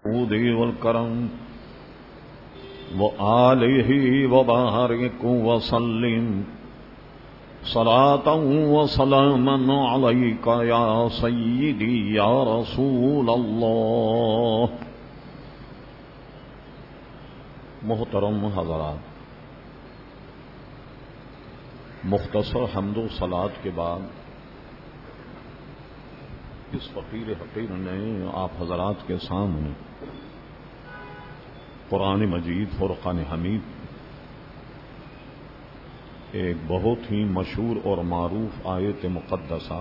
والكرم وآله وبارك وسلم صلاة وسلاما عليك يا سيدي يا رسول الله. محترم حضرات، مختصر حمد و صلات کے بعد اس فقیر حقیر نے آپ حضرات کے سامنے قرآن مجید فرقان حمید ایک بہت ہی مشہور اور معروف آیت مقدسہ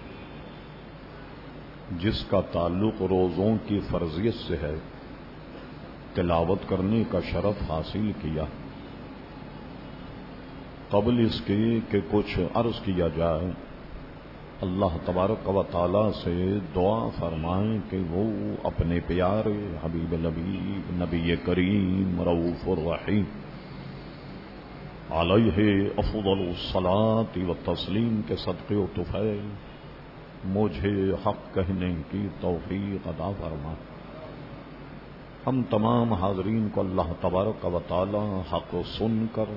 جس کا تعلق روزوں کی فرضیت سے ہے تلاوت کرنے کا شرف حاصل کیا. قبل اس کے کہ کچھ عرض کیا جائے، اللہ تبارک و تعالی سے دعا فرمائیں کہ وہ اپنے پیارے حبیب لبیب نبی کریم رؤوف الرحیم علیہ افضل الصلاۃ والتسلیم کے صدقے و طفیل مجھے حق کہنے کی توفیق عطا فرمائیں. ہم تمام حاضرین کو اللہ تبارک و تعالی حق کو سن کر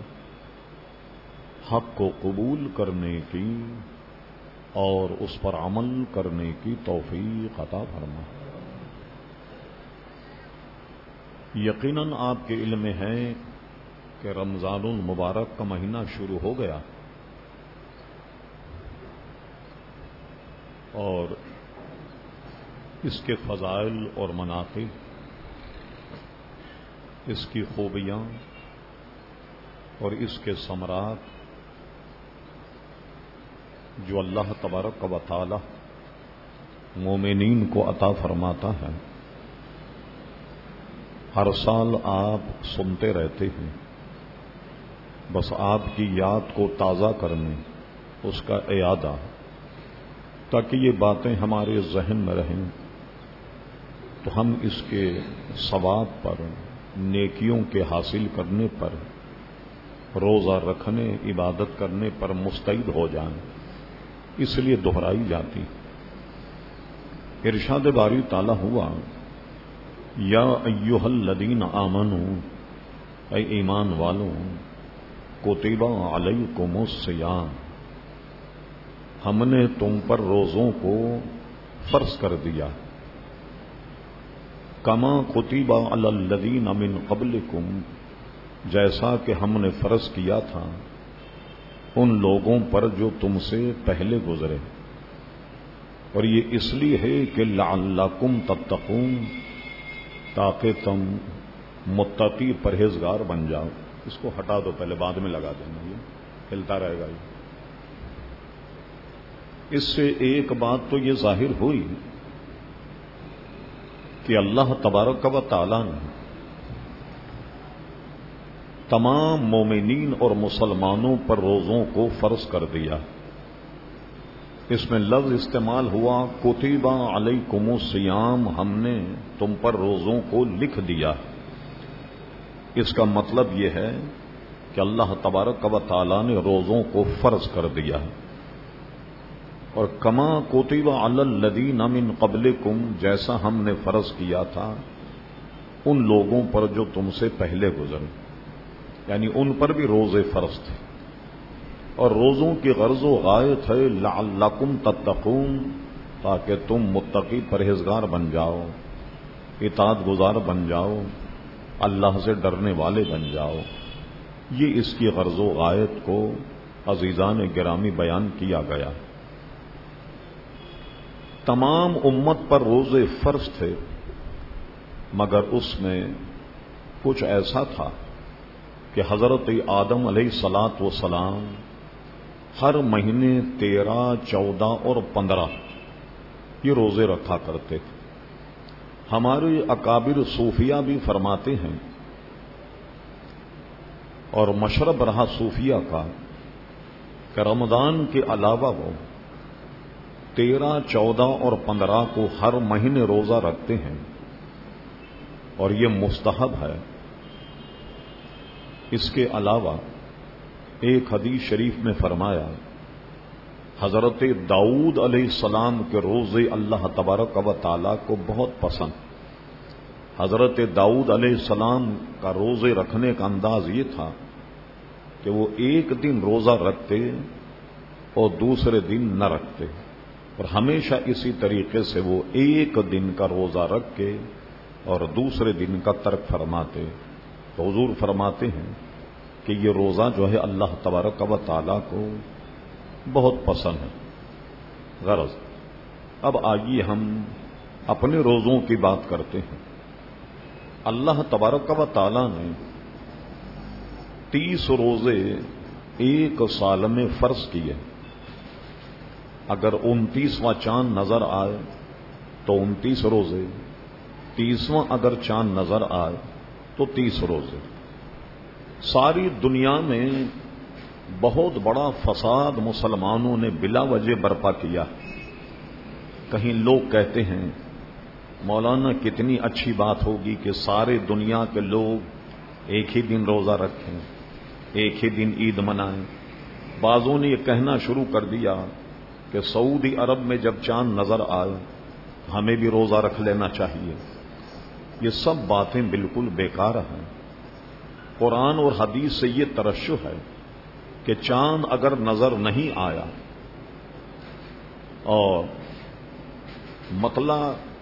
حق کو قبول کرنے کی اور اس پر عمل کرنے کی توفیق عطا فرمائے. یقیناً آپ کے علم میں ہے کہ رمضان المبارک کا مہینہ شروع ہو گیا اور اس کے فضائل اور مناقب، اس کی خوبیاں اور اس کے ثمرات جو اللہ تبارک و تعالی مومنین کو عطا فرماتا ہے، ہر سال آپ سنتے رہتے ہیں. بس آپ کی یاد کو تازہ کرنے، اس کا اعادہ، تاکہ یہ باتیں ہمارے ذہن میں رہیں تو ہم اس کے ثواب پر، نیکیوں کے حاصل کرنے پر، روزہ رکھنے، عبادت کرنے پر مستعد ہو جائیں. اس لیے دہرائی جاتی. ارشاد باری تعالی ہوا، یا ایھا الذین آمنوا، اے ایمان والوں، کتب علیکم الصیام، ہم نے تم پر روزوں کو فرض کر دیا. کما کتب علی الذین من قبلکم، جیسا کہ ہم نے فرض کیا تھا ان لوگوں پر جو تم سے پہلے گزرے. اور یہ اس لیے ہے کہ لعلکم تتقون، تاکہ تم متقی پرہیزگار بن جاؤ. اس کو ہٹا دو، پہلے بعد میں لگا دینا، یہ ہلتا رہے گا. اس سے ایک بات تو یہ ظاہر ہوئی کہ اللہ تبارک و تعالی نے تمام مومنین اور مسلمانوں پر روزوں کو فرض کر دیا. اس میں لفظ استعمال ہوا کتب علیکم الصیام، ہم نے تم پر روزوں کو لکھ دیا. اس کا مطلب یہ ہے کہ اللہ تبارک و تعالی نے روزوں کو فرض کر دیا. اور کما کتب علی الذین من قبلکم، جیسا ہم نے فرض کیا تھا ان لوگوں پر جو تم سے پہلے گزرے، یعنی ان پر بھی روزے فرض تھے. اور روزوں کی غرض و غایت ہے لعلکم تتقون، تاکہ تم متقی پرہیزگار بن جاؤ، اطاعت گزار بن جاؤ، اللہ سے ڈرنے والے بن جاؤ. یہ اس کی غرض و غایت کو عزیزان گرامی بیان کیا گیا. تمام امت پر روزے فرض تھے، مگر اس میں کچھ ایسا تھا کہ حضرت آدم علیہ الصلاۃ والسلام ہر مہینے 13، 14 اور 15 یہ روزے رکھا کرتے تھے. ہمارے اکابر صوفیہ بھی فرماتے ہیں اور مشرب رہا صوفیہ کا کہ رمضان کے علاوہ وہ 13، 14 اور 15 کو ہر مہینے روزہ رکھتے ہیں اور یہ مستحب ہے. اس کے علاوہ ایک حدیث شریف میں فرمایا، حضرت داؤد علیہ السلام کے روزے اللہ تبارک و تعالیٰ کو بہت پسند. حضرت داؤد علیہ السلام کا روزے رکھنے کا انداز یہ تھا کہ وہ ایک دن روزہ رکھتے اور دوسرے دن نہ رکھتے، اور ہمیشہ اسی طریقے سے وہ ایک دن کا روزہ رکھ کے اور دوسرے دن کا ترک فرماتے. تو حضور فرماتے ہیں کہ یہ روزہ جو ہے اللہ تبارک و تعالیٰ کو بہت پسند ہے. غرض اب آئیے ہم اپنے روزوں کی بات کرتے ہیں. اللہ تبارک و تعالیٰ نے 30 روزے ایک سال میں فرض کیے. اگر 29واں چاند نظر آئے تو 29 روزے، 30واں اگر چاند نظر آئے تو 30 روزے. ساری دنیا میں بہت بڑا فساد مسلمانوں نے بلا وجہ برپا کیا. کہیں لوگ کہتے ہیں مولانا کتنی اچھی بات ہوگی کہ سارے دنیا کے لوگ ایک ہی دن روزہ رکھیں، ایک ہی دن عید منائیں. بعضوں نے یہ کہنا شروع کر دیا کہ سعودی عرب میں جب چاند نظر آئے ہمیں بھی روزہ رکھ لینا چاہیے. یہ سب باتیں بالکل بیکار ہیں. قرآن اور حدیث سے یہ ترشح ہے کہ چاند اگر نظر نہیں آیا اور مطلع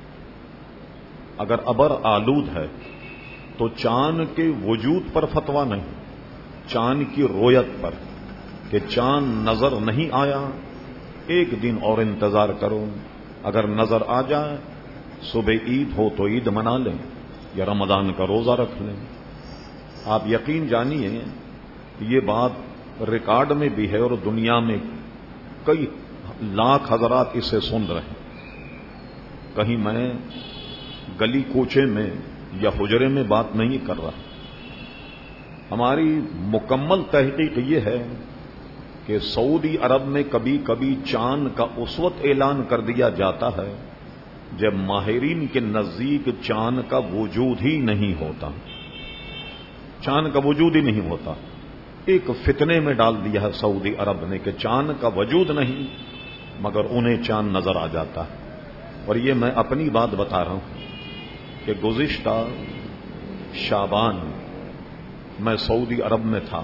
اگر ابر آلود ہے تو چاند کے وجود پر فتویٰ نہیں، چاند کی رویت پر کہ چاند نظر نہیں آیا ایک دن اور انتظار کرو، اگر نظر آ جائے صبح عید ہو تو عید منا لیں یا رمضان کا روزہ رکھ لیں. آپ یقین جانیے یہ بات ریکارڈ میں بھی ہے اور دنیا میں کئی لاکھ حضرات اسے سن رہے ہیں. کہیں میں گلی کوچے میں یا حجرے میں بات نہیں کر رہا. ہماری مکمل تحقیق یہ ہے کہ سعودی عرب میں کبھی کبھی چاند کا اس وقت اعلان کر دیا جاتا ہے جب ماہرین کے نزدیک چاند کا وجود ہی نہیں ہوتا. چاند کا وجود ہی نہیں ہوتا. ایک فتنے میں ڈال دیا ہے سعودی عرب نے کہ چاند کا وجود نہیں مگر انہیں چاند نظر آ جاتا ہے. اور یہ میں اپنی بات بتا رہا ہوں کہ گزشتہ شعبان میں سعودی عرب میں تھا.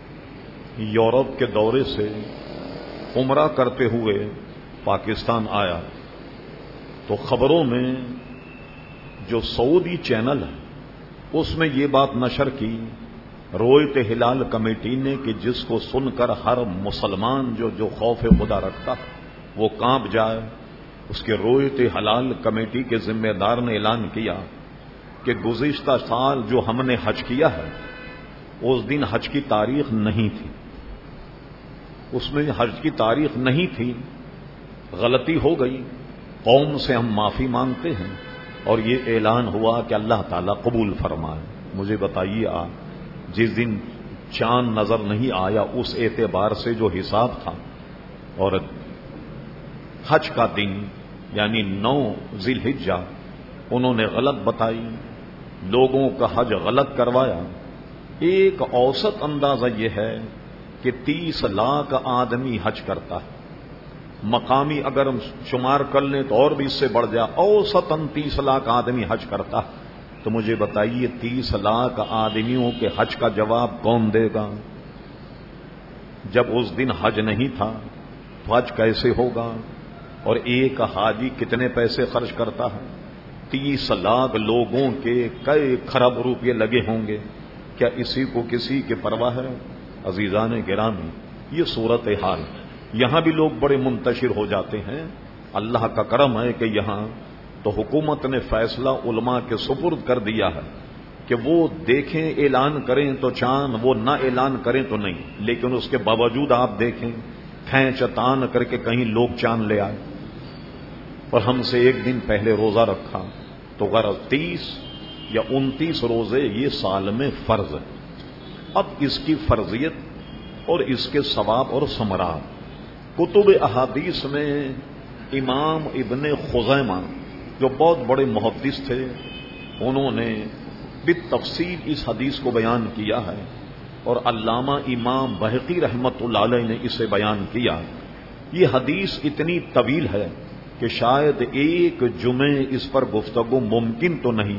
یورپ کے دورے سے عمرہ کرتے ہوئے پاکستان آیا تو خبروں میں جو سعودی چینل ہے اس میں یہ بات نشر کی رویت ہلال کمیٹی نے کہ جس کو سن کر ہر مسلمان جو خوف خدا رکھتا وہ کانپ جائے. اس کے رویت ہلال کمیٹی کے ذمہ دار نے اعلان کیا کہ گزشتہ سال جو ہم نے حج کیا ہے اس دن حج کی تاریخ نہیں تھی، اس میں حج کی تاریخ نہیں تھی، غلطی ہو گئی، قوم سے ہم معافی مانگتے ہیں. اور یہ اعلان ہوا کہ اللہ تعالیٰ قبول فرمائے. مجھے بتائیے آپ جس دن چاند نظر نہیں آیا اس اعتبار سے جو حساب تھا اور حج کا دن یعنی 9 ذی الحجہ انہوں نے غلط بتائی، لوگوں کا حج غلط کروایا. ایک اوسط اندازہ یہ ہے کہ 30 لاکھ آدمی حج کرتا ہے. مقامی اگر ہم شمار کر لیں تو اور بھی اس سے بڑھ جائے، اوسطاً 30 لاکھ آدمی حج کرتا ہے. تو مجھے بتائیے 30 لاکھ آدمیوں کے حج کا جواب کون دے گا؟ جب اس دن حج نہیں تھا تو حج کیسے ہوگا؟ اور ایک حاجی کتنے پیسے خرچ کرتا ہے؟ 30 لاکھ لوگوں کے کئی خرب روپے لگے ہوں گے. کیا اسی کو کسی کی پرواہ ہے؟ عزیزان گرامی یہ صورت حال. یہاں بھی لوگ بڑے منتشر ہو جاتے ہیں. اللہ کا کرم ہے کہ یہاں تو حکومت نے فیصلہ علماء کے سپرد کر دیا ہے کہ وہ دیکھیں اعلان کریں تو چاند، وہ نہ اعلان کریں تو نہیں. لیکن اس کے باوجود آپ دیکھیں کھینچ تان کر کے کہیں لوگ چاند لے آئے اور ہم سے ایک دن پہلے روزہ رکھا. تو غرض 30 یا 29 روزے یہ سال میں فرض ہے. اب اس کی فرضیت اور اس کے ثواب اور ثمرات کتب احادیث میں امام ابن خزیمہ جو بہت بڑے محدث تھے انہوں نے بالتفصیل اس حدیث کو بیان کیا ہے اور علامہ امام بہقی رحمت اللہ علیہ نے اسے بیان کیا. یہ حدیث اتنی طویل ہے کہ شاید ایک جمعے اس پر گفتگو ممکن تو نہیں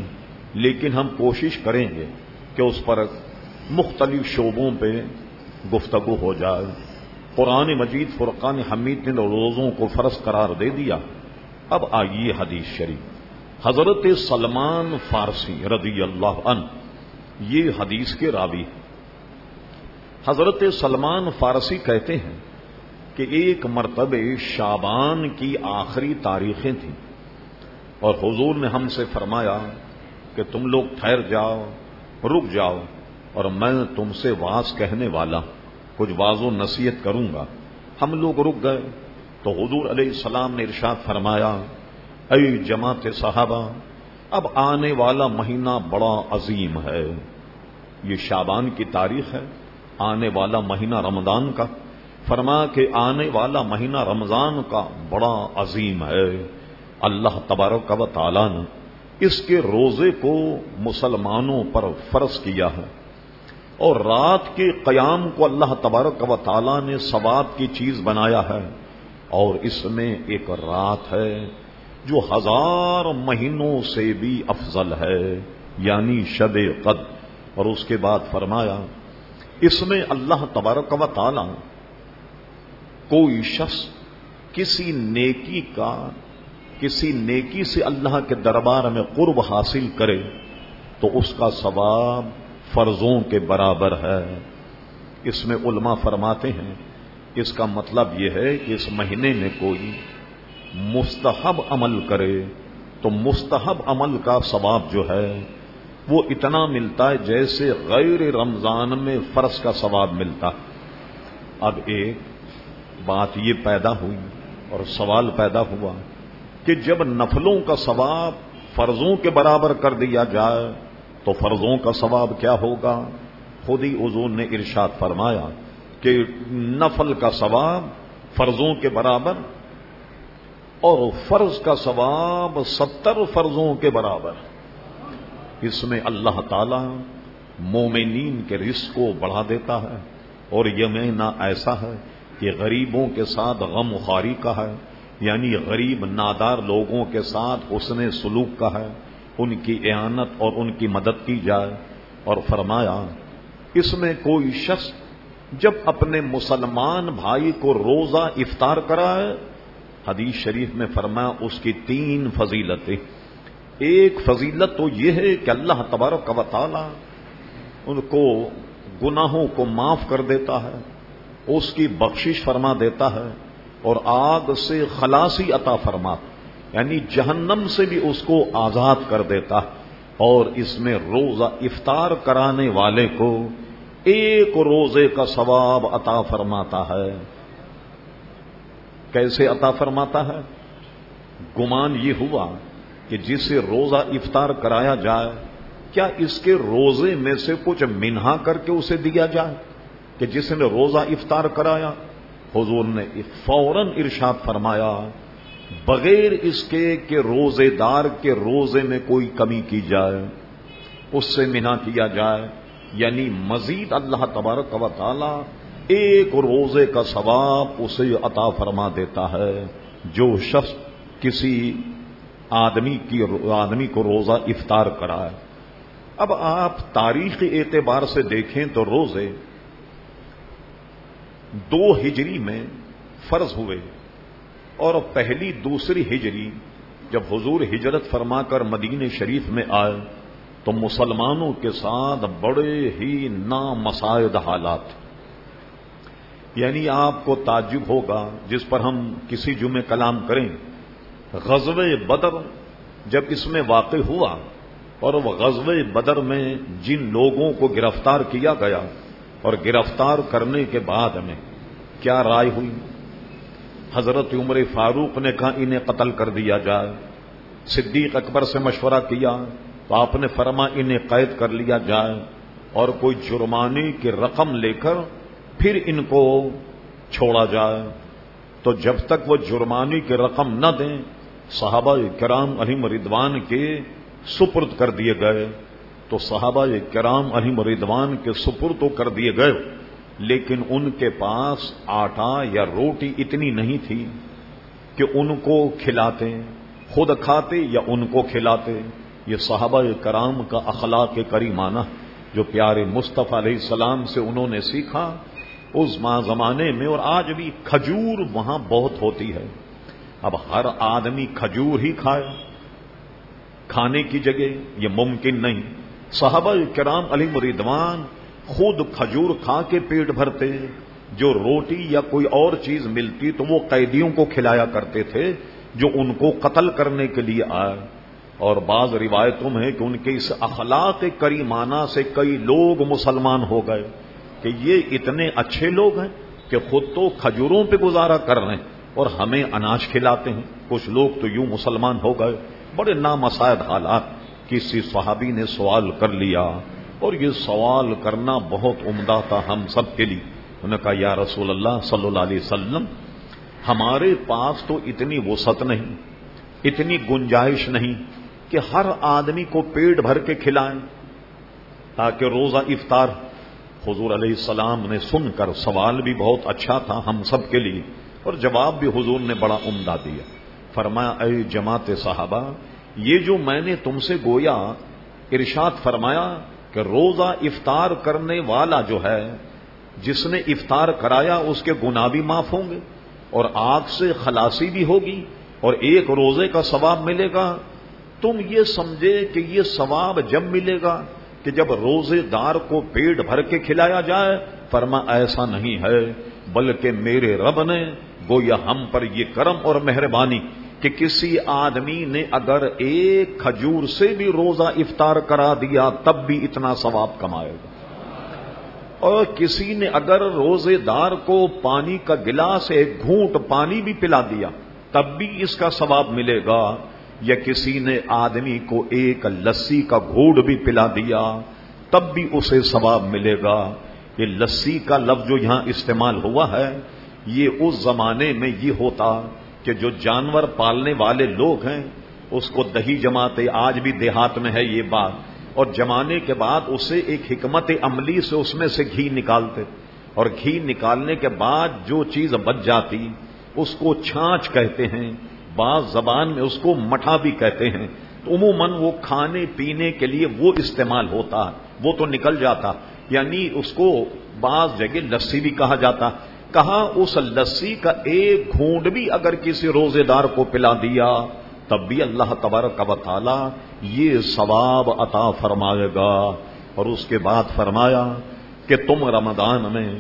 لیکن ہم کوشش کریں گے کہ اس پر مختلف شعبوں پہ گفتگو ہو جائے۔ قرآن مجید فرقان حمید نے روزوں کو فرض قرار دے دیا۔ اب آئیے حدیث شریف۔ حضرت سلمان فارسی رضی اللہ عنہ یہ حدیث کے راوی ہیں۔ حضرت سلمان فارسی کہتے ہیں کہ ایک مرتبہ شعبان کی آخری تاریخیں تھیں اور حضور نے ہم سے فرمایا کہ تم لوگ ٹھہر جاؤ، رک جاؤ، اور میں تم سے واز کہنے والا کچھ واز و نصیحت کروں گا۔ ہم لوگ رک گئے تو حضور علیہ السلام نے ارشاد فرمایا، اے جماعت صحابہ، اب آنے والا مہینہ بڑا عظیم ہے۔ یہ شعبان کی تاریخ ہے، آنے والا مہینہ رمضان کا۔ فرمایا کہ آنے والا مہینہ رمضان کا بڑا عظیم ہے، اللہ تبارک و تعالی نے اس کے روزے کو مسلمانوں پر فرض کیا ہے، اور رات کے قیام کو اللہ تبارک و تعالی نے ثواب کی چیز بنایا ہے، اور اس میں ایک رات ہے جو 1000 مہینوں سے بھی افضل ہے، یعنی شب قدر۔ اور اس کے بعد فرمایا اس میں اللہ تبارک و تعالی کوئی شخص کسی نیکی سے اللہ کے دربار میں قرب حاصل کرے تو اس کا ثواب فرضوں کے برابر ہے۔ اس میں علماء فرماتے ہیں اس کا مطلب یہ ہے کہ اس مہینے میں کوئی مستحب عمل کرے تو مستحب عمل کا ثواب جو ہے وہ اتنا ملتا ہے جیسے غیر رمضان میں فرض کا ثواب ملتا۔ اب ایک بات یہ پیدا ہوئی اور سوال پیدا ہوا کہ جب نفلوں کا ثواب فرضوں کے برابر کر دیا جائے تو فرضوں کا ثواب کیا ہوگا؟ خود ہی حضور نے ارشاد فرمایا کہ نفل کا ثواب فرضوں کے برابر اور فرض کا ثواب 70 فرضوں کے برابر۔ اس میں اللہ تعالی مومنین کے رزق کو بڑھا دیتا ہے، اور یہ مہینہ ایسا ہے کہ غریبوں کے ساتھ غم خواری کا ہے، یعنی غریب نادار لوگوں کے ساتھ حسن سلوک کا ہے، ان کی اعانت اور ان کی مدد کی جائے۔ اور فرمایا اس میں کوئی شخص جب اپنے مسلمان بھائی کو روزہ افطار کرائے، حدیث شریف میں فرمایا اس کی 3 فضیلتیں۔ ایک فضیلت تو یہ ہے کہ اللہ تبارک و تعالی ان کو گناہوں کو معاف کر دیتا ہے، اس کی بخشش فرما دیتا ہے، اور آگ سے خلاصی عطا فرماتا، یعنی جہنم سے بھی اس کو آزاد کر دیتا ہے، اور اس میں روزہ افطار کرانے والے کو ایک روزے کا ثواب عطا فرماتا ہے۔ کیسے عطا فرماتا ہے؟ گمان یہ ہوا کہ جسے روزہ افطار کرایا جائے کیا اس کے روزے میں سے کچھ منہا کر کے اسے دیا جائے کہ جس نے روزہ افطار کرایا؟ حضور نے فوراً ارشاد فرمایا بغیر اس کے کہ روزے دار کے روزے میں کوئی کمی کی جائے، اس سے منہا کیا جائے، یعنی مزید اللہ تبارک و تعالی ایک روزے کا ثواب اسے عطا فرما دیتا ہے جو شخص کسی آدمی کو روزہ افطار کرائے۔ اب آپ تاریخی اعتبار سے دیکھیں تو روزے 2 ہجری میں فرض ہوئے، اور پہلی دوسری ہجری جب حضور ہجرت فرما کر مدینہ شریف میں آئے تو مسلمانوں کے ساتھ بڑے ہی نامساعد حالات، یعنی آپ کو تعجب ہوگا جس پر ہم کسی جمعے کلام کریں، غزوہ بدر جب اس میں واقع ہوا اور وہ غزوہ بدر میں جن لوگوں کو گرفتار کیا گیا اور گرفتار کرنے کے بعد میں کیا رائے ہوئی؟ حضرت عمر فاروق نے کہا انہیں قتل کر دیا جائے، صدیق اکبر سے مشورہ کیا تو آپ نے فرما انہیں قید کر لیا جائے اور کوئی جرمانے کی رقم لے کر پھر ان کو چھوڑا جائے۔ تو جب تک وہ جرمانے کی رقم نہ دیں صحابہ کرام علیہم رضوان کے سپرد کر دیے گئے۔ تو صحابہ کرام علیہم رضوان کے سپرد تو کر دیے گئے، لیکن ان کے پاس آٹا یا روٹی اتنی نہیں تھی کہ ان کو کھلاتے، خود کھاتے یا ان کو کھلاتے، یہ صحابہ کرام کا اخلاق کریمانہ جو پیارے مصطفیٰ علیہ السلام سے انہوں نے سیکھا، اس زمانے میں اور آج بھی کھجور وہاں بہت ہوتی ہے۔ اب ہر آدمی کھجور ہی کھائے کھانے کی جگہ، یہ ممکن نہیں۔ صحابہ کرام علیہ رضوان خود کھجور کھا کے پیٹ بھرتے، جو روٹی یا کوئی اور چیز ملتی تو وہ قیدیوں کو کھلایا کرتے تھے جو ان کو قتل کرنے کے لیے آئے۔ اور بعض روایتوں میں ہے کہ ان کے اس اخلاق کریمانہ سے کئی لوگ مسلمان ہو گئے کہ یہ اتنے اچھے لوگ ہیں کہ خود تو کھجوروں پہ گزارا کر رہے ہیں اور ہمیں اناج کھلاتے ہیں۔ کچھ لوگ تو یوں مسلمان ہو گئے۔ بڑے نامساعد حالات، کسی صحابی نے سوال کر لیا اور یہ سوال کرنا بہت عمدہ تھا ہم سب کے لیے۔ انہوں نے کہا یا رسول اللہ صلی اللہ علیہ وسلم، ہمارے پاس تو اتنی وسعت نہیں، اتنی گنجائش نہیں کہ ہر آدمی کو پیٹ بھر کے کھلائیں تاکہ روزہ افطار۔ حضور علیہ السلام نے سن کر، سوال بھی بہت اچھا تھا ہم سب کے لیے اور جواب بھی حضور نے بڑا عمدہ دیا۔ فرمایا اے جماعت صحابہ، یہ جو میں نے تم سے گویا ارشاد فرمایا کہ روزہ افطار کرنے والا جو ہے، جس نے افطار کرایا اس کے گناہ بھی معاف ہوں گے اور آگ سے خلاصی بھی ہوگی اور ایک روزے کا ثواب ملے گا۔ تم یہ سمجھے کہ یہ ثواب جب ملے گا کہ جب روزے دار کو پیٹ بھر کے کھلایا جائے؟ فرما ایسا نہیں ہے، بلکہ میرے رب نے گویا ہم پر یہ کرم اور مہربانی کہ کسی آدمی نے اگر ایک کھجور سے بھی روزہ افطار کرا دیا تب بھی اتنا ثواب کمائے گا، اور کسی نے اگر روزے دار کو پانی کا گلاس ایک گھونٹ پانی بھی پلا دیا تب بھی اس کا ثواب ملے گا، یا کسی نے آدمی کو ایک لسی کا گھونٹ بھی پلا دیا تب بھی اسے ثواب ملے گا۔ یہ لسی کا لفظ جو یہاں استعمال ہوا ہے، یہ اس زمانے میں یہ ہوتا کہ جو جانور پالنے والے لوگ ہیں اس کو دہی جماتے، آج بھی دیہات میں ہے یہ بات، اور جمانے کے بعد اسے ایک حکمت عملی سے اس میں سے گھی نکالتے، اور گھی نکالنے کے بعد جو چیز بچ جاتی اس کو چھاچھ کہتے ہیں، بعض زبان میں اس کو مٹھا بھی کہتے ہیں۔ تو عموماً وہ کھانے پینے کے لیے وہ استعمال ہوتا ہے، وہ تو نکل جاتا، یعنی اس کو بعض جگہ لسی بھی کہا جاتا۔ کہا اس لسی کا ایک گھونٹ بھی اگر کسی روزے دار کو پلا دیا تب بھی اللہ تبارک و تعالی یہ ثواب عطا فرمائے گا۔ اور اس کے بعد فرمایا کہ تم رمضان میں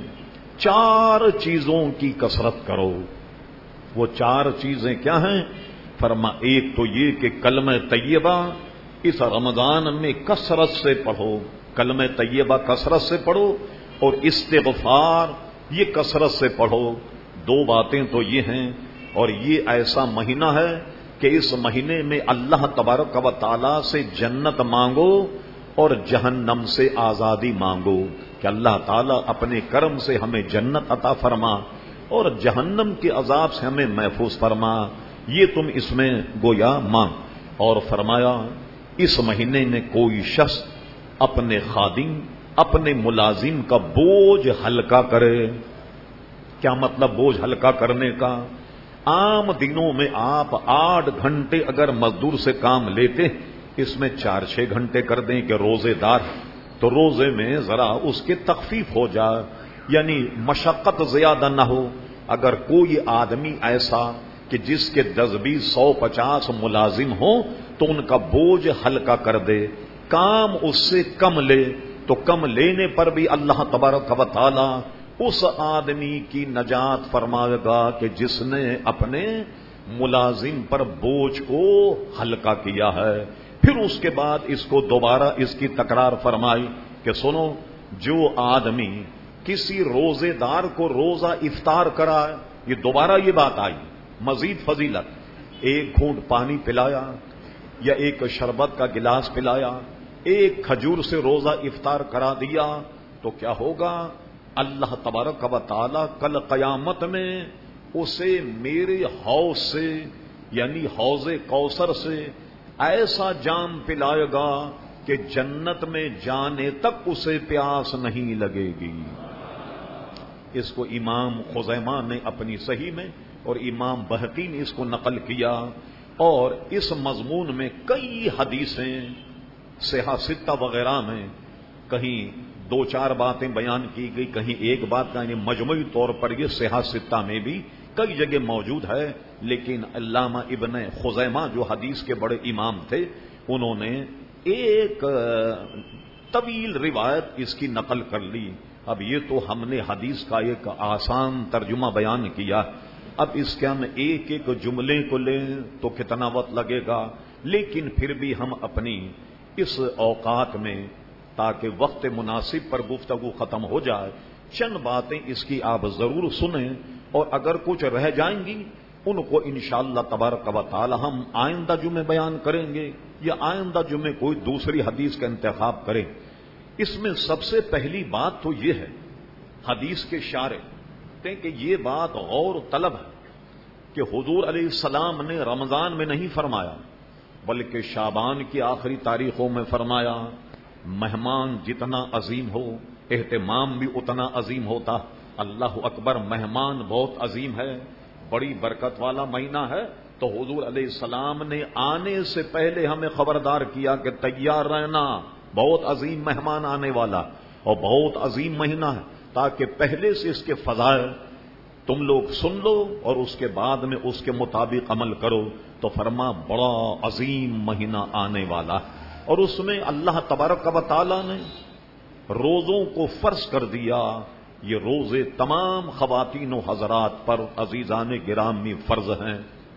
4 چیزوں کی کثرت کرو۔ وہ 4 چیزیں کیا ہیں؟ فرما ایک تو یہ کہ کلمہ طیبہ اس رمضان میں کثرت سے پڑھو، کلمہ طیبہ کثرت سے پڑھو، اور استغفار یہ کثرت سے پڑھو۔ 2 باتیں تو یہ ہیں، اور یہ ایسا مہینہ ہے کہ اس مہینے میں اللہ تبارک و تعالی سے جنت مانگو اور جہنم سے آزادی مانگو کہ اللہ تعالیٰ اپنے کرم سے ہمیں جنت عطا فرما اور جہنم کے عذاب سے ہمیں محفوظ فرما، یہ تم اس میں گویا مانگ۔ اور فرمایا اس مہینے میں کوئی شخص اپنے خادم، اپنے ملازم کا بوجھ ہلکا کرے۔ کیا مطلب بوجھ ہلکا کرنے کا؟ عام دنوں میں آپ 8 گھنٹے اگر مزدور سے کام لیتے، اس میں 4-6 گھنٹے کر دیں کہ روزے دار، تو روزے میں ذرا اس کے تخفیف ہو جائے، یعنی مشقت زیادہ نہ ہو۔ اگر کوئی آدمی ایسا کہ جس کے 10-20-150 ملازم ہوں تو ان کا بوجھ ہلکا کر دے، کام اس سے کم لے، تو کم لینے پر بھی اللہ تبارک و تعالی اس آدمی کی نجات فرمائے گا کہ جس نے اپنے ملازم پر بوجھ کو ہلکا کیا ہے۔ پھر اس کے بعد اس کو دوبارہ اس کی تکرار فرمائی کہ سنو، جو آدمی کسی روزے دار کو روزہ افطار کرائے، یہ دوبارہ یہ بات آئی، مزید فضیلت، ایک گھونٹ پانی پلایا یا ایک شربت کا گلاس پلایا، ایک کھجور سے روزہ افطار کرا دیا، تو کیا ہوگا؟ اللہ تبارک و تعالی کل قیامت میں اسے میرے حوض سے، یعنی حوض کوثر سے ایسا جام پلائے گا کہ جنت میں جانے تک اسے پیاس نہیں لگے گی۔ اس کو امام خزیمہ نے اپنی صحیح میں اور امام بہقی نے اس کو نقل کیا، اور اس مضمون میں کئی حدیثیں صحاح ستہ وغیرہ میں کہیں دو چار باتیں بیان کی گئی، کہیں ایک بات کا، یعنی مجموعی طور پر یہ صحاح ستہ میں بھی کئی جگہ موجود ہے، لیکن علامہ ابن خزیمہ جو حدیث کے بڑے امام تھے، انہوں نے ایک طویل روایت اس کی نقل کر لی۔ اب یہ تو ہم نے حدیث کا ایک آسان ترجمہ بیان کیا، اب اس کے ہم ایک ایک جملے کو لیں تو کتنا وقت لگے گا، لیکن پھر بھی ہم اپنی اس اوقات میں تاکہ وقت مناسب پر گفتگو ختم ہو جائے، چند باتیں اس کی آپ ضرور سنیں، اور اگر کچھ رہ جائیں گی ان کو انشاءاللہ تبارک و تعالی ہم آئندہ جمعے بیان کریں گے، یا آئندہ جمعے کوئی دوسری حدیث کا انتخاب کریں۔ اس میں سب سے پہلی بات تو یہ ہے، حدیث کے شارح کہتے ہیں کہ یہ بات غور طلب ہے کہ حضور علیہ السلام نے رمضان میں نہیں فرمایا بلکہ شعبان کی آخری تاریخوں میں فرمایا، مہمان جتنا عظیم ہو اہتمام بھی اتنا عظیم ہوتا۔ اللہ اکبر، مہمان بہت عظیم ہے، بڑی برکت والا مہینہ ہے، تو حضور علیہ السلام نے آنے سے پہلے ہمیں خبردار کیا کہ تیار رہنا، بہت عظیم مہمان آنے والا اور بہت عظیم مہینہ ہے، تاکہ پہلے سے اس کے فضائل تم لوگ سن لو اور اس کے بعد میں اس کے مطابق عمل کرو۔ تو فرما بڑا عظیم مہینہ آنے والا، اور اس میں اللہ تبارک و تعالی نے روزوں کو فرض کر دیا۔ یہ روزے تمام خواتین و حضرات پر عزیزان گرامی فرض ہیں،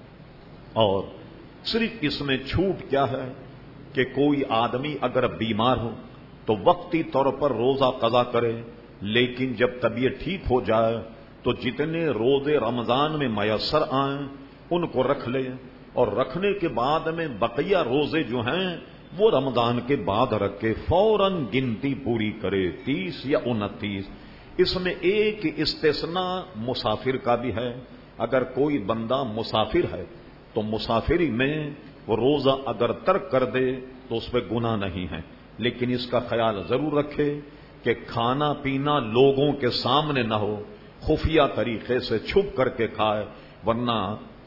اور صرف اس میں چھوٹ کیا ہے کہ کوئی آدمی اگر بیمار ہو تو وقتی طور پر روزہ قضا کرے، لیکن جب طبیعت ٹھیک ہو جائے تو جتنے روزے رمضان میں میسر آئیں ان کو رکھ لے، اور رکھنے کے بعد میں بقیہ روزے جو ہیں وہ رمضان کے بعد رکھ کے فوراً گنتی پوری کرے، 30 یا 29۔ اس میں ایک استثناء مسافر کا بھی ہے، اگر کوئی بندہ مسافر ہے تو مسافری میں وہ روزہ اگر ترک کر دے تو اس پہ گناہ نہیں ہے، لیکن اس کا خیال ضرور رکھے کہ کھانا پینا لوگوں کے سامنے نہ ہو، خفیہ طریقے سے چھپ کر کے کھائے، ورنہ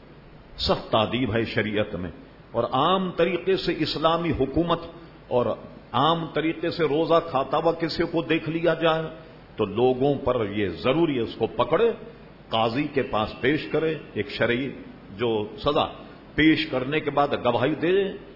سخت تادیب ہے شریعت میں۔ اور عام طریقے سے اسلامی حکومت اور عام طریقے سے روزہ کھاتا ہوا کسی کو دیکھ لیا جائے تو لوگوں پر یہ ضروری ہے اس کو پکڑے، قاضی کے پاس پیش کرے، ایک شرعی جو سزا پیش کرنے کے بعد گواہی دے،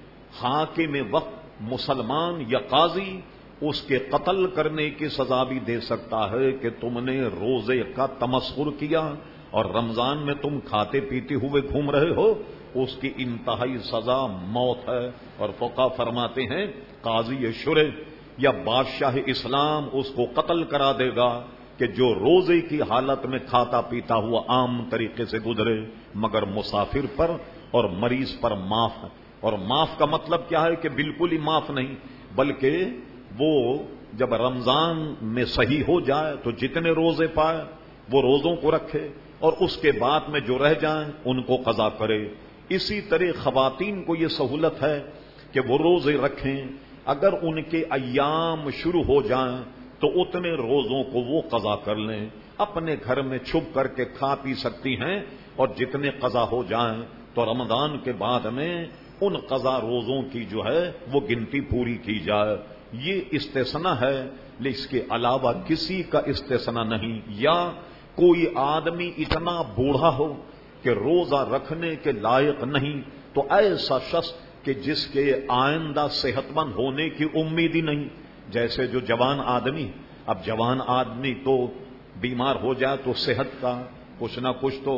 حاکم وقت مسلمان یا قاضی اس کے قتل کرنے کی سزا بھی دے سکتا ہے کہ تم نے روزے کا تمسخر کیا اور رمضان میں تم کھاتے پیتے ہوئے گھوم رہے ہو، اس کی انتہائی سزا موت ہے۔ اور فقہا فرماتے ہیں قاضی شرع یا بادشاہ اسلام اس کو قتل کرا دے گا کہ جو روزے کی حالت میں کھاتا پیتا ہوا عام طریقے سے گزرے، مگر مسافر پر اور مریض پر معاف ہے۔ اور معاف کا مطلب کیا ہے کہ بالکل ہی معاف نہیں، بلکہ وہ جب رمضان میں صحیح ہو جائے تو جتنے روزے پائے وہ روزوں کو رکھے، اور اس کے بعد میں جو رہ جائیں ان کو قضا کرے۔ اسی طرح خواتین کو یہ سہولت ہے کہ وہ روزے رکھیں، اگر ان کے ایام شروع ہو جائیں تو اتنے روزوں کو وہ قضا کر لیں، اپنے گھر میں چھپ کر کے کھا پی سکتی ہیں، اور جتنے قضا ہو جائیں تو رمضان کے بعد میں ان قضا روزوں کی جو ہے وہ گنتی پوری کی جائے۔ یہ استثناء ہے، لیکن اس کے علاوہ کسی کا استثناء نہیں۔ یا کوئی آدمی اتنا بوڑھا ہو کہ روزہ رکھنے کے لائق نہیں، تو ایسا شخص کہ جس کے آئندہ صحت مند ہونے کی امید ہی نہیں، جیسے جو جوان آدمی، اب جوان آدمی تو بیمار ہو جائے تو صحت کا کچھ نہ کچھ تو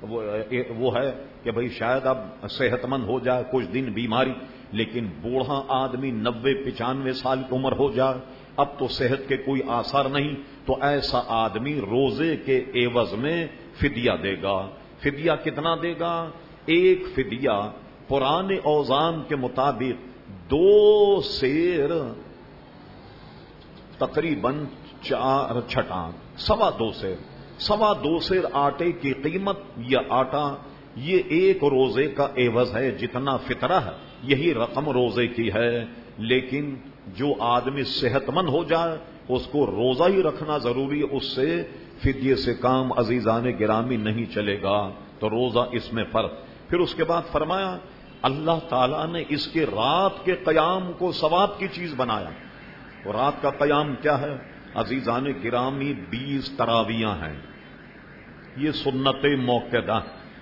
وہ ہے کہ بھئی شاید اب صحت مند ہو جائے، کچھ دن بیماری، لیکن بوڑھا آدمی 90-95 سال کی عمر ہو جائے، اب تو صحت کے کوئی آثار نہیں، تو ایسا آدمی روزے کے عوض میں فدیہ دے گا۔ فدیہ کتنا دے گا؟ ایک فدیہ پرانے اوزان کے مطابق 2 سیر تقریباً 4 چھٹان، 2.25 سیر آٹے کی قیمت یا آٹا، یہ ایک روزے کا عوض ہے، جتنا فطرہ ہے یہی رقم روزے کی ہے۔ لیکن جو آدمی صحت مند ہو جائے اس کو روزہ ہی رکھنا ضروری ہے، اس سے فدیے سے کام عزیزان گرامی نہیں چلے گا، تو روزہ اس میں فرق۔ پھر اس کے بعد فرمایا اللہ تعالیٰ نے اس کے رات کے قیام کو ثواب کی چیز بنایا. اور رات کا قیام کیا ہے عزیزان گرامی؟ 20 تراویاں ہیں. یہ سنت موقدہ.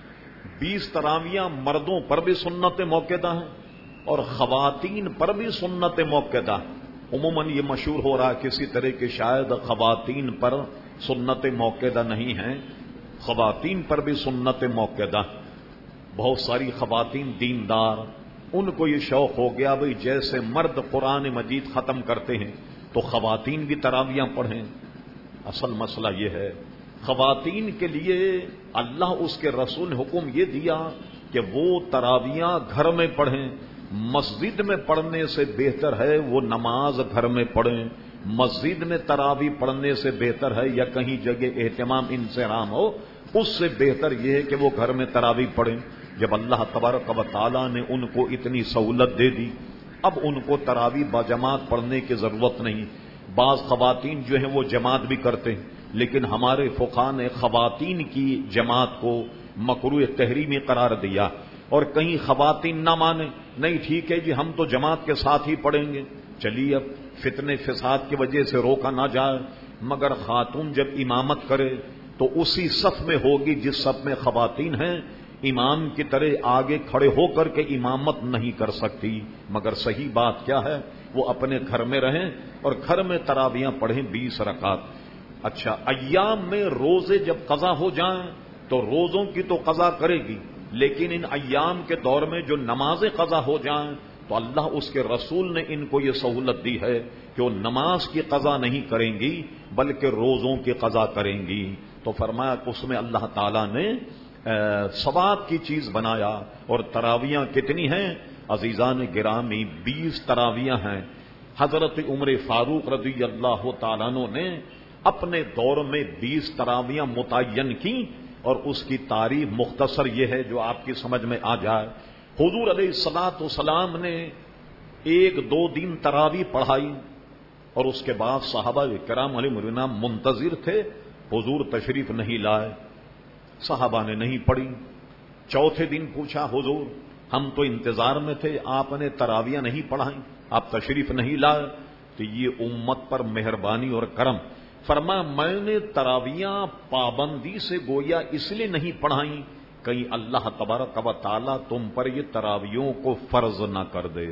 20 تراویاں مردوں پر بھی سنت موقدہ ہیں اور خواتین پر بھی سنت موقدہ. عموماً یہ مشہور ہو رہا ہے کسی طرح کے شاید خواتین پر سنت موقدہ نہیں ہیں. خواتین پر بھی سنت موقدہ. بہت ساری خواتین دیندار، ان کو یہ شوق ہو گیا بھئی جیسے مرد قرآن مجید ختم کرتے ہیں تو خواتین بھی تراویاں پڑھیں. اصل مسئلہ یہ ہے خواتین کے لیے اللہ اس کے رسول نے حکم یہ دیا کہ وہ تراویاں گھر میں پڑھیں. مسجد میں پڑھنے سے بہتر ہے وہ نماز گھر میں پڑھیں. مسجد میں تراوی پڑھنے سے بہتر ہے یا کہیں جگہ اہتمام انصرام ہو، اس سے بہتر یہ ہے کہ وہ گھر میں تراوی پڑھیں. جب اللہ تبارک و تعالیٰ نے ان کو اتنی سہولت دے دی، اب ان کو تراوی باجماعت پڑھنے کی ضرورت نہیں. بعض خواتین جو ہیں وہ جماعت بھی کرتے ہیں، لیکن ہمارے فقہا نے خواتین کی جماعت کو مکروہ تحریمی قرار دیا. اور کہیں خواتین نہ مانے، نہیں ٹھیک ہے جی ہم تو جماعت کے ساتھ ہی پڑھیں گے. چلیے اب فتنے فساد کی وجہ سے روکا نہ جائے، مگر خاتون جب امامت کرے تو اسی صف میں ہوگی جس صف میں خواتین ہیں. امام کی طرح آگے کھڑے ہو کر کے امامت نہیں کر سکتی. مگر صحیح بات کیا ہے وہ اپنے گھر میں رہیں اور گھر میں تراویاں پڑھیں 20 رکعات. اچھا، ایام میں روزے جب قضا ہو جائیں تو روزوں کی تو قضا کرے گی، لیکن ان ایام کے دور میں جو نمازیں قضا ہو جائیں تو اللہ اس کے رسول نے ان کو یہ سہولت دی ہے کہ وہ نماز کی قضا نہیں کریں گی بلکہ روزوں کی قضا کریں گی. تو فرمایا کہ اس میں اللہ تعالیٰ نے ثواب کی چیز بنایا. اور تراویاں کتنی ہیں عزیزان گرامی؟ 20 تراویاں ہیں. حضرت عمر فاروق رضی اللہ تعالیٰ عنہ نے اپنے دور میں 20 تراویاں متعین کی. اور اس کی تعریف مختصر یہ ہے جو آپ کی سمجھ میں آ جائے. حضور علیہ الصلوۃ والسلام نے 1-2 دن تراویح پڑھائی اور اس کے بعد صحابہ کرام علیہ الرضوان منتظر تھے. حضور تشریف نہیں لائے، صحابہ نے نہیں پڑھی. چوتھے دن پوچھا حضور ہم تو انتظار میں تھے، آپ نے تراویاں نہیں پڑھائیں، آپ تشریف نہیں لائے. تو یہ امت پر مہربانی اور کرم. فرمایا میں نے تراویاں پابندی سے گویا اس لیے نہیں پڑھائیں کہیں اللہ تبارک و تعالیٰ تم پر یہ تراویوں کو فرض نہ کر دے.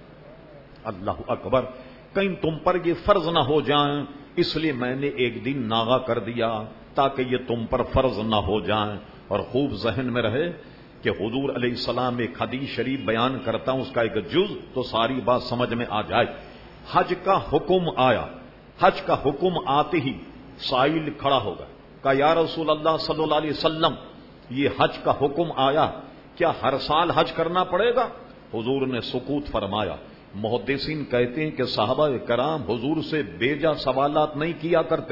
اللہ اکبر، کہیں تم پر یہ فرض نہ ہو جائیں، اس لیے میں نے ایک دن ناغا کر دیا تاکہ یہ تم پر فرض نہ ہو جائیں. اور خوب ذہن میں رہے کہ حضور علیہ السلام ایک حدیث شریف بیان کرتا ہوں، اس کا ایک جز تو ساری بات سمجھ میں آ جائے. حج کا حکم آیا، حج کا حکم آتے ہی سائل کھڑا ہوگا کہا یا رسول اللہ صلی اللہ علیہ وسلم یہ حج کا حکم آیا، کیا ہر سال حج کرنا پڑے گا؟ حضور نے سکوت فرمایا. محدثین کہتے ہیں کہ صحابہ کرام حضور سے بیجا سوالات نہیں کیا کرتے.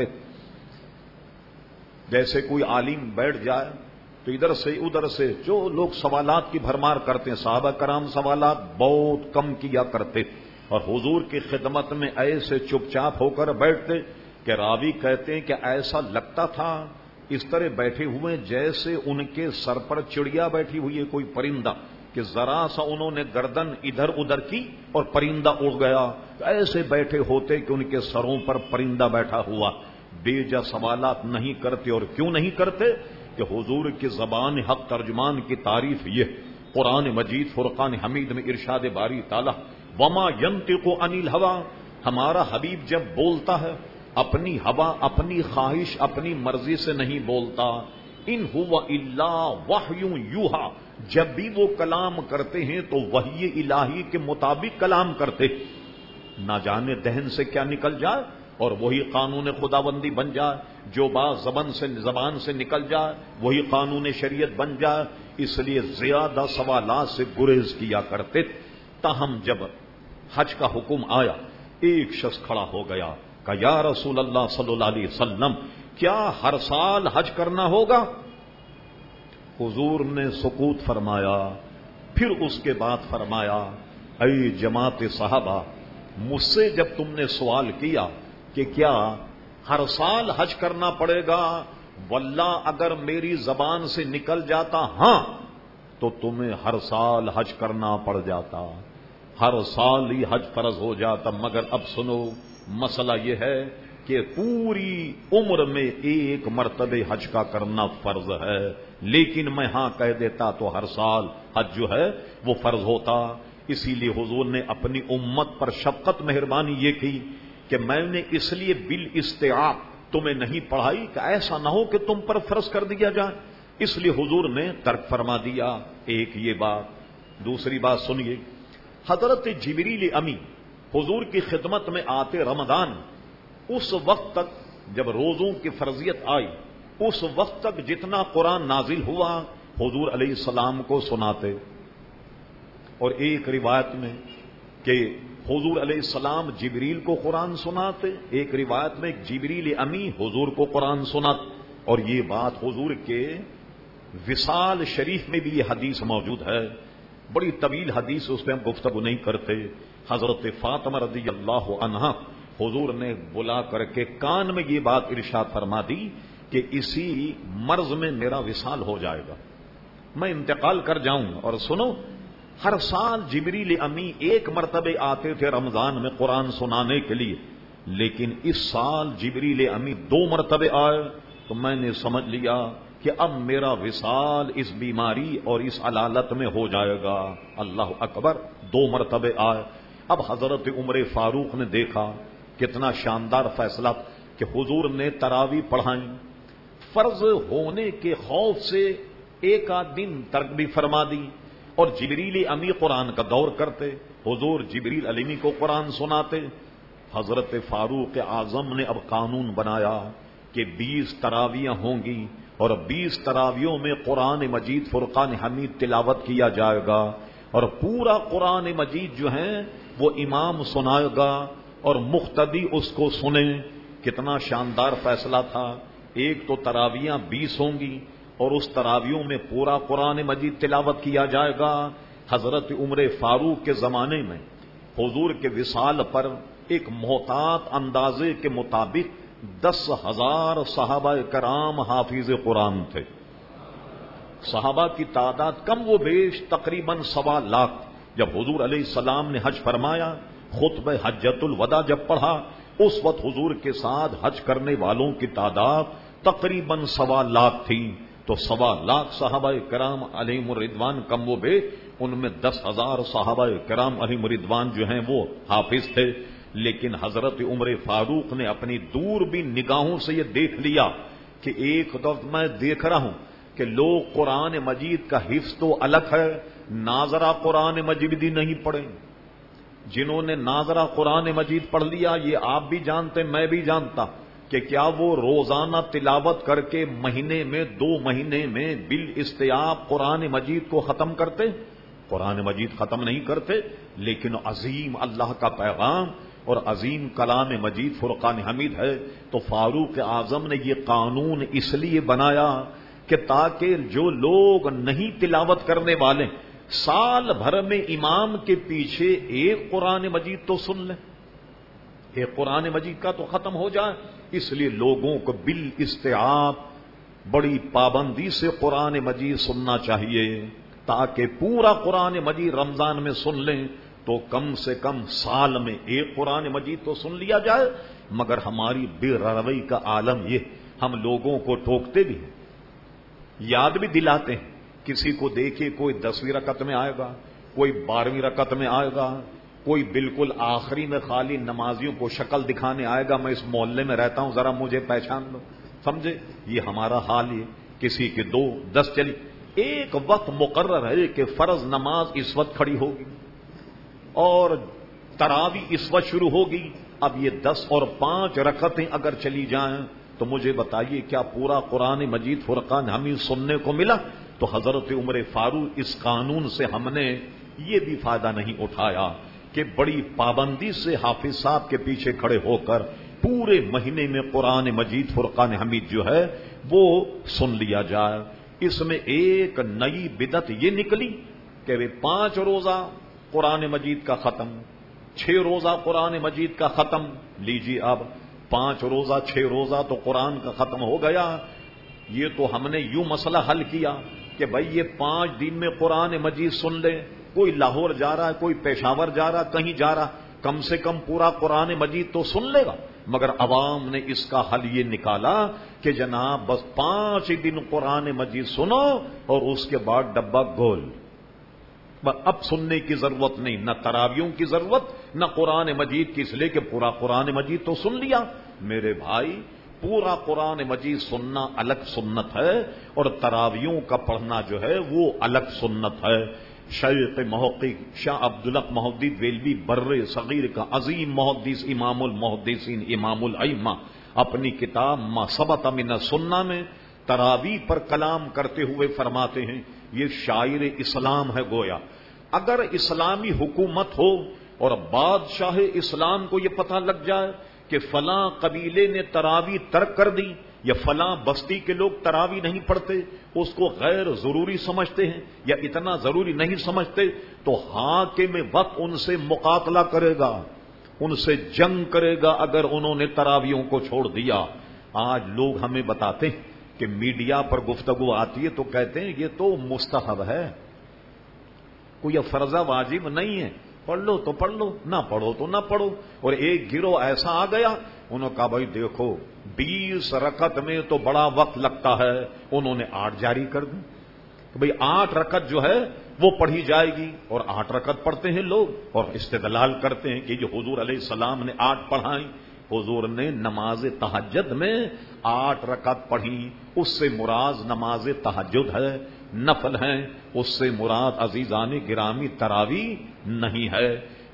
جیسے کوئی عالم بیٹھ جائے تو ادھر سے ادھر سے جو لوگ سوالات کی بھرمار کرتے ہیں، صحابہ کرام سوالات بہت کم کیا کرتے اور حضور کی خدمت میں ایسے چپ چاپ ہو کر بیٹھتے کہ راوی کہتے ہیں کہ ایسا لگتا تھا اس طرح بیٹھے ہوئے جیسے ان کے سر پر چڑیا بیٹھی ہوئی ہے، کوئی پرندہ، کہ ذرا سا انہوں نے گردن ادھر ادھر کی اور پرندہ اڑ گیا. ایسے بیٹھے ہوتے کہ ان کے سروں پر پرندہ بیٹھا ہوا. بیجا سوالات نہیں کرتے. اور کیوں نہیں کرتے؟ کہ حضور کی زبان حق ترجمان کی تعریف یہ قرآن مجید فرقان حمید میں ارشاد باری تعالی وما ينطق عن الهوى، ہمارا حبیب جب بولتا ہے اپنی ہوا، اپنی خواہش، اپنی مرضی سے نہیں بولتا. ان هو الا وحی یوحى، جب بھی وہ کلام کرتے ہیں تو وحی الہی کے مطابق کلام کرتے. نہ جانے دہن سے کیا نکل جائے اور وہی قانون خداوندی بن جائے، جو بات زبان سے نکل جائے وہی قانون شریعت بن جائے. اس لیے زیادہ سوالات سے گریز کیا کرتے. تاہم جب حج کا حکم آیا ایک شخص کھڑا ہو گیا کہ یا رسول اللہ صلی اللہ علیہ وسلم کیا ہر سال حج کرنا ہوگا؟ حضور نے سکوت فرمایا. پھر اس کے بعد فرمایا اے جماعت صحابہ، مجھ سے جب تم نے سوال کیا کہ کیا ہر سال حج کرنا پڑے گا، واللہ اگر میری زبان سے نکل جاتا ہاں تو تمہیں ہر سال حج کرنا پڑ جاتا، ہر سال ہی حج فرض ہو جاتا، مگر اب سنو مسئلہ یہ ہے کہ پوری عمر میں ایک مرتبہ حج کا کرنا فرض ہے، لیکن میں ہاں کہہ دیتا تو ہر سال حج جو ہے وہ فرض ہوتا۔ اسی لیے حضور نے اپنی امت پر شفقت مہربانی یہ کی کہ میں نے اس لیے بالاستعاب تمہیں نہیں پڑھائی کہ ایسا نہ ہو کہ تم پر فرض کر دیا جائے، اس لیے حضور نے ترک فرما دیا۔ ایک یہ بات، دوسری بات سنیے، حضرت جبریل امی حضور کی خدمت میں آتے رمضان، اس وقت تک جب روزوں کی فرضیت آئی، اس وقت تک جتنا قرآن نازل ہوا حضور علیہ السلام کو سناتے، اور ایک روایت میں کہ حضور علیہ السلام جبریل کو قرآن سناتے، ایک روایت میں جبریل امی حضور کو قرآن سناتے، اور یہ بات حضور کے وصال شریف میں بھی یہ حدیث موجود ہے، بڑی طویل حدیث، اس پہ ہم گفتگو نہیں کرتے۔ حضرت فاطمہ رضی اللہ عنہا حضور نے بلا کر کے کان میں یہ بات ارشاد فرما دی کہ اسی مرض میں میرا وصال ہو جائے گا، میں انتقال کر جاؤں گا۔ اور سنو، ہر سال جبریل امی ایک مرتبہ آتے تھے رمضان میں قرآن سنانے کے لیے، لیکن اس سال جبریل امی 2 مرتبہ آئے، تو میں نے سمجھ لیا کہ اب میرا وصال اس بیماری اور اس علالت میں ہو جائے گا۔ اللہ اکبر، 2 مرتبہ آئے۔ اب حضرت عمر فاروق نے دیکھا کتنا شاندار فیصلہ کہ حضور نے تراویح پڑھائیں، فرض ہونے کے خوف سے ایک آدھ دن ترک بھی فرما دی، اور جبریل امی قرآن کا دور کرتے، حضور جبریل امی کو قرآن سناتے۔ حضرت فاروق اعظم نے اب قانون بنایا کہ 20 تراویحیں ہوں گی، اور 20 تراویحوں میں قرآن مجید فرقان حمید تلاوت کیا جائے گا، اور پورا قرآن مجید جو ہے وہ امام سنائے گا اور مقتدی اس کو سنیں۔ کتنا شاندار فیصلہ تھا، ایک تو تراویحیں 20 ہوں گی اور اس تراویحوں میں پورا قرآن مجید تلاوت کیا جائے گا۔ حضرت عمر فاروق کے زمانے میں حضور کے وصال پر ایک محتاط اندازے کے مطابق 10,000 صحابہ کرام حافظ قرآن تھے۔ صحابہ کی تعداد کم و بیش تقریباً 1.25 لاکھ۔ جب حضور علیہ السلام نے حج فرمایا، خطبہ حجۃ الوداع جب پڑھا، اس وقت حضور کے ساتھ حج کرنے والوں کی تعداد تقریباً 1.25 لاکھ تھی، تو 1.25 لاکھ صحابہ کرام علیہم الرضوان کم و بیش، ان میں 10,000 صحابہ کرام علیہم الرضوان جو ہیں وہ حافظ تھے۔ لیکن حضرت عمر فاروق نے اپنی دوربین نگاہوں سے یہ دیکھ لیا کہ ایک وقت میں دیکھ رہا ہوں کہ لوگ قرآن مجید کا حفظ تو الگ ہے، ناظرہ قرآن مجید ہی نہیں پڑھے۔ جنہوں نے ناظرہ قرآن مجید پڑھ لیا، یہ آپ بھی جانتے، میں بھی جانتا، کہ کیا وہ روزانہ تلاوت کر کے مہینے میں 2 مہینے میں بالاستیاب قرآن مجید کو ختم کرتے؟ قرآن مجید ختم نہیں کرتے، لیکن عظیم اللہ کا پیغام اور عظیم کلام مجید فرقان حمید ہے، تو فاروق اعظم نے یہ قانون اس لیے بنایا کہ تاکہ جو لوگ نہیں تلاوت کرنے والے سال بھر میں امام کے پیچھے ایک قرآن مجید تو سن لیں، ایک قرآن مجید کا تو ختم ہو جائے۔ اس لیے لوگوں کو بالاستعاب بڑی پابندی سے قرآن مجید سننا چاہیے، تاکہ پورا قرآن مجید رمضان میں سن لیں تو کم سے کم سال میں ایک قرآن مجید تو سن لیا جائے۔ مگر ہماری بے روی کا عالم یہ، ہم لوگوں کو ٹوکتے بھی ہیں، یاد بھی دلاتے ہیں۔ کسی کو دیکھے کوئی 10ویں رکعت میں آئے گا، کوئی 12ویں رکعت میں آئے گا، کوئی بالکل آخری میں خالی نمازیوں کو شکل دکھانے آئے گا، میں اس محلے میں رہتا ہوں ذرا مجھے پہچان لو، سمجھے؟ یہ ہمارا حال ہے، کسی کے 2 10 چلی۔ ایک وقت مقرر ہے کہ فرض نماز اس وقت کھڑی ہوگی اور تراویح اس وقت شروع ہوگی۔ اب یہ 10 اور 5 رکعتیں اگر چلی جائیں تو مجھے بتائیے کیا پورا قرآن مجید فرقان حمید سننے کو ملا؟ تو حضرت عمر فاروق اس قانون سے ہم نے یہ بھی فائدہ نہیں اٹھایا کہ بڑی پابندی سے حافظ صاحب کے پیچھے کھڑے ہو کر پورے مہینے میں قرآن مجید فرقان حمید جو ہے وہ سن لیا جائے۔ اس میں ایک نئی بدعت یہ نکلی کہ 5 روزہ قرآن مجید کا ختم، 6 روزہ قرآن مجید کا ختم۔ لیجیے اب 5 روزہ 6 روزہ تو قرآن کا ختم ہو گیا، یہ تو ہم نے یوں مسئلہ حل کیا کہ بھائی یہ 5 دن میں قرآن مجید سن لیں. کوئی لاہور جا رہا ہے, کوئی پشاور جا رہا, کہیں جا رہا, کم سے کم پورا قرآن مجید تو سن لے گا. مگر عوام نے اس کا حل یہ نکالا کہ جناب بس 5 دن قرآن مجید سنو اور اس کے بعد ڈبہ گول. اب سننے کی ضرورت نہیں, نہ تراویحوں کی ضرورت, نہ قرآن مجید کی, اس لیے کہ پورا قرآن مجید تو سن لیا. میرے بھائی, پورا قرآن مجید سننا الگ سنت ہے اور تراویحوں کا پڑھنا جو ہے وہ الگ سنت ہے. شیخ محقق شاہ عبدالحق محدث ویلوی بر صغیر کا عظیم محدث, امام المحدثین, امام الائمہ, اپنی کتاب ما ثبت من السنہ میں تراویح پر کلام کرتے ہوئے فرماتے ہیں یہ شاعر اسلام ہے. گویا اگر اسلامی حکومت ہو اور بادشاہ اسلام کو یہ پتہ لگ جائے کہ فلاں قبیلے نے تراویح ترک کر دی یا فلاں بستی کے لوگ تراویح نہیں پڑھتے, اس کو غیر ضروری سمجھتے ہیں یا اتنا ضروری نہیں سمجھتے, تو حاکم وقت ان سے مقاتلہ کرے گا, ان سے جنگ کرے گا اگر انہوں نے تراویحوں کو چھوڑ دیا. آج لوگ ہمیں بتاتے ہیں کہ میڈیا پر گفتگو آتی ہے تو کہتے ہیں یہ تو مستحب ہے, کوئی فرضہ واجب نہیں ہے, پڑھ لو تو پڑھ لو, نہ پڑھو تو نہ پڑھو. اور ایک گروہ ایسا آ گیا, انہوں نے کہا بھائی دیکھو 20 رکعت میں تو بڑا وقت لگتا ہے, انہوں نے 8 جاری کر دی کہ بھائی 8 رکعت جو ہے وہ پڑھی جائے گی, اور 8 رکعت پڑھتے ہیں لوگ اور استدلال کرتے ہیں کہ جو حضور علیہ السلام نے 8 پڑھائیں, حضور نے نماز تہجد میں 8 رکعت پڑھی, اس سے مراد نماز تہجد ہے, نفل ہیں, اس سے مراد عزیزان گرامی تراویح نہیں ہے.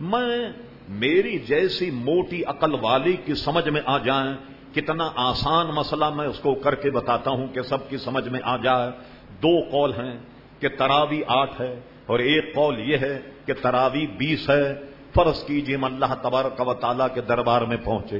میری جیسی موٹی عقل والی کی سمجھ میں آ جائیں, کتنا آسان مسئلہ میں اس کو کر کے بتاتا ہوں کہ سب کی سمجھ میں آ جائے. 2 قول ہیں کہ تراویح 8 ہے اور ایک قول یہ ہے کہ تراویح 20 ہے. فرض کیجئے ہم اللہ تبارک و تعالیٰ کے دربار میں پہنچے,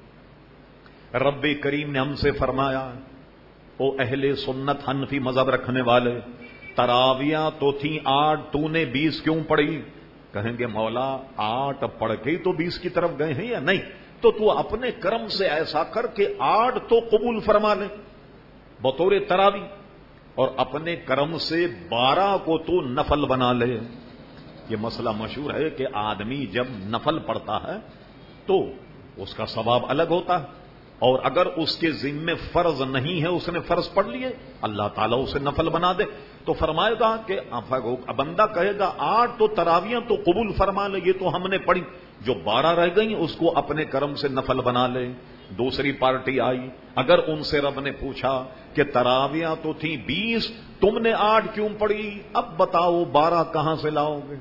رب کریم نے ہم سے فرمایا او اہل سنت حنفی مذہب رکھنے والے, تراویحاں تو تھیں 8, تو نے 20 کیوں پڑھی؟ کہیں گے مولا 8 پڑھ کے ہی تو 20 کی طرف گئے ہیں یا نہیں؟ تو اپنے کرم سے ایسا کر کے 8 تو قبول فرما لے بطور تراویح, اور اپنے کرم سے 12 کو تو نفل بنا لے. یہ مسئلہ مشہور ہے کہ آدمی جب نفل پڑھتا ہے تو اس کا ثواب الگ ہوتا ہے, اور اگر اس کے ذمے فرض نہیں ہے, اس نے فرض پڑھ لیے, اللہ تعالیٰ اسے نفل بنا دے. تو فرمائے گا کہ بندہ کہے گا 8 تو تراویحاں تو قبول فرما لے, یہ تو ہم نے پڑھی, جو 12 رہ گئیں اس کو اپنے کرم سے نفل بنا لے. دوسری پارٹی آئی, اگر ان سے رب نے پوچھا کہ تراویحاں تو تھیں 20, تم نے 8 کیوں پڑھی, اب بتاؤ 12 کہاں سے لاؤ گے؟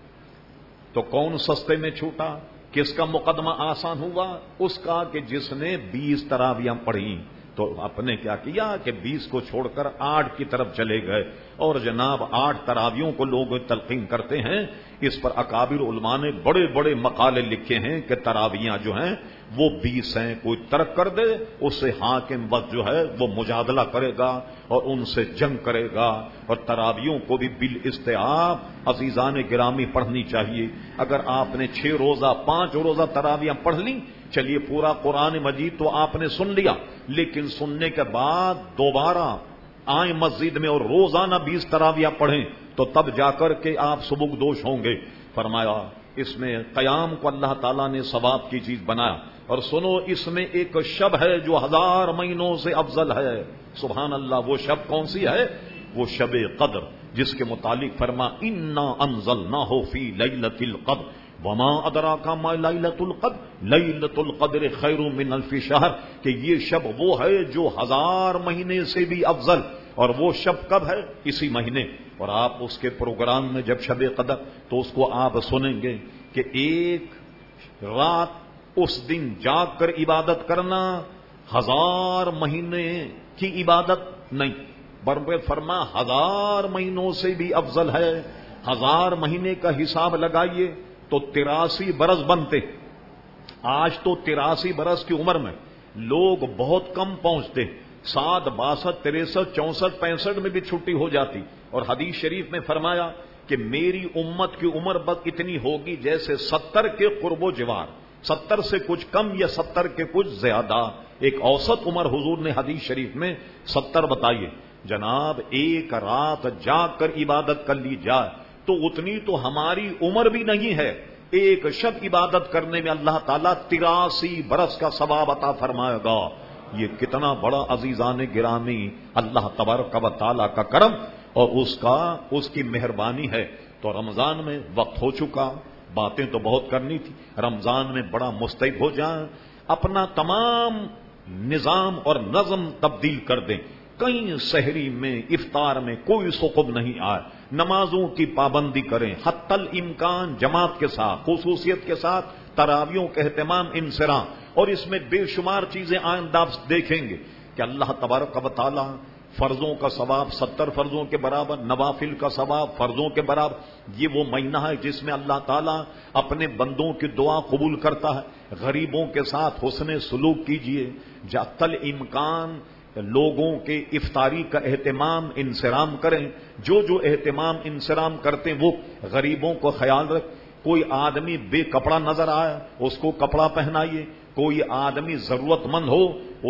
تو کون سستے میں چھوٹا, کس کا مقدمہ آسان ہوا؟ اس کا کہ جس نے 20 تراویحاں پڑھی. تو اپنے کیا کیا کہ 20 کو چھوڑ کر 8 کی طرف چلے گئے, اور جناب 8 تراویحوں کو لوگ تلقین کرتے ہیں. اس پر اکابر علماء نے بڑے بڑے مقالے لکھے ہیں کہ تراویحاں جو ہیں وہ 20 ہیں, کوئی ترک کر دے اس سے حاکم وقت جو ہے وہ مجادلہ کرے گا اور ان سے جنگ کرے گا. اور تراویحوں کو بھی بالاستحباب عزیزان گرامی پڑھنی چاہیے. اگر آپ نے 6 روزہ 5 روزہ تراویحاں پڑھ لیں, چلیے پورا قرآن مجید تو آپ نے سن لیا, لیکن سننے کے بعد دوبارہ آئیں مسجد میں اور روزانہ 20 تراویحاں پڑھیں تو تب جا کر کے آپ سبکدوش ہوں گے. فرمایا اس میں قیام کو اللہ تعالیٰ نے ثواب کی چیز بنایا, اور سنو اس میں ایک شب ہے جو 1000 مہینوں سے افضل ہے. سبحان اللہ, وہ شب کون سی ہے؟ وہ شب قدر, جس کے متعلق فرما انا انزلناہ فی لیلۃ القدر وما ادراک ما لیلۃ القدر لیلۃ القدر خیر من الف شہر, کہ یہ شب وہ ہے جو 1000 مہینے سے بھی افضل. اور وہ شب کب ہے؟ اسی مہینے. اور آپ اس کے پروگرام میں جب شب قدر, تو اس کو آپ سنیں گے کہ ایک رات اس دن جاگ کر عبادت کرنا 1000 مہینے کی عبادت نہیں. بربر فرما 1000 مہینوں سے بھی افضل ہے. 1000 مہینے کا حساب لگائیے تو 83 برس بنتے. آج تو 83 برس کی عمر میں لوگ بہت کم پہنچتے, 7, 62, 63, 64, 65 میں بھی چھٹی ہو جاتی. اور حدیث شریف میں فرمایا کہ میری امت کی عمر بس اتنی ہوگی جیسے 70 کے قرب و جوار, 70 سے کچھ کم یا 70 کے کچھ زیادہ. ایک اوسط عمر حضور نے حدیث شریف میں 70 بتائیے. جناب ایک رات جاگ کر عبادت کر لی جائے تو اتنی تو ہماری عمر بھی نہیں ہے. ایک شب عبادت کرنے میں اللہ تعالیٰ 83 برس کا ثواب عطا فرمائے گا. یہ کتنا بڑا عزیزان گرامی اللہ تبارک و تعالیٰ کا کرم اور اس کی مہربانی ہے. تو رمضان میں وقت ہو چکا، باتیں تو بہت کرنی تھی. رمضان میں بڑا مستعد ہو جائیں، اپنا تمام نظام اور نظم تبدیل کر دیں. کہیں سحری میں افطار میں کوئی ثقب نہیں آئے. نمازوں کی پابندی کریں، حتی الامکان جماعت کے ساتھ، خصوصیت کے ساتھ تراویحوں کا اہتمام، انصراف. اور اس میں بے شمار چیزیں آئندہ دیکھیں گے کہ اللہ تبارک و تعالی فرضوں کا ثواب 70 فرضوں کے برابر، نوافل کا ثواب فرضوں کے برابر. یہ وہ مہینہ ہے جس میں اللہ تعالیٰ اپنے بندوں کی دعا قبول کرتا ہے. غریبوں کے ساتھ حسن سلوک کیجئے، حتی الامکان لوگوں کے افطاری کا اہتمام، انصرام کریں. جو اہتمام انصرام کرتے ہیں وہ غریبوں کو خیال رکھ. کوئی آدمی بے کپڑا نظر آیا اس کو کپڑا پہنائیے. کوئی آدمی ضرورت مند ہو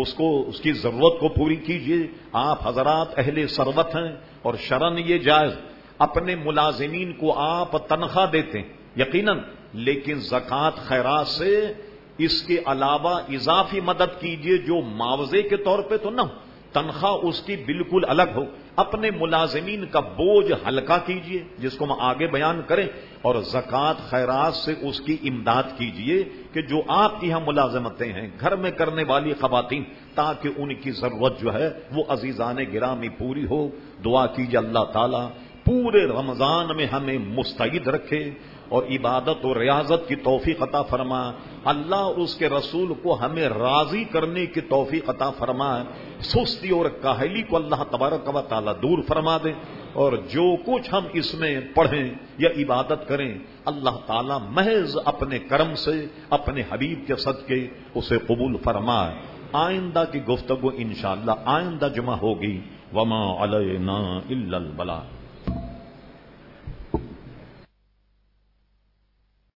اس کی ضرورت کو پوری کیجیے. آپ حضرات اہل ثروت ہیں اور شرعاً یہ جائز. اپنے ملازمین کو آپ تنخواہ دیتے ہیں یقیناً، لیکن زکوٰۃ خیرات سے اس کے علاوہ اضافی مدد کیجیے جو معاوضے کے طور پہ تو نہ ہو. تنخواہ اس کی بالکل الگ ہو. اپنے ملازمین کا بوجھ ہلکا کیجیے جس کو ہم آگے بیان کریں، اور زکوٰۃ خیرات سے اس کی امداد کیجیے کہ جو آپ کی یہاں ملازمتیں ہیں گھر میں کرنے والی خواتین، تاکہ ان کی ضرورت جو ہے وہ عزیزان گرامی پوری ہو. دعا کیجیے اللہ تعالیٰ پورے رمضان میں ہمیں مستعد رکھے اور عبادت و ریاضت کی توفیق عطا فرمائے. اللہ اس کے رسول کو ہمیں راضی کرنے کی توفیق عطا فرمائے. سستی اور کاہلی کو اللہ تبارک و تعالی دور فرما دے. اور جو کچھ ہم اس میں پڑھیں یا عبادت کریں اللہ تعالی محض اپنے کرم سے اپنے حبیب کے صدقے اسے قبول فرمائے. آئندہ کی گفتگو انشاءاللہ آئندہ جمعہ ہوگی. وما علینا الا البلاغ.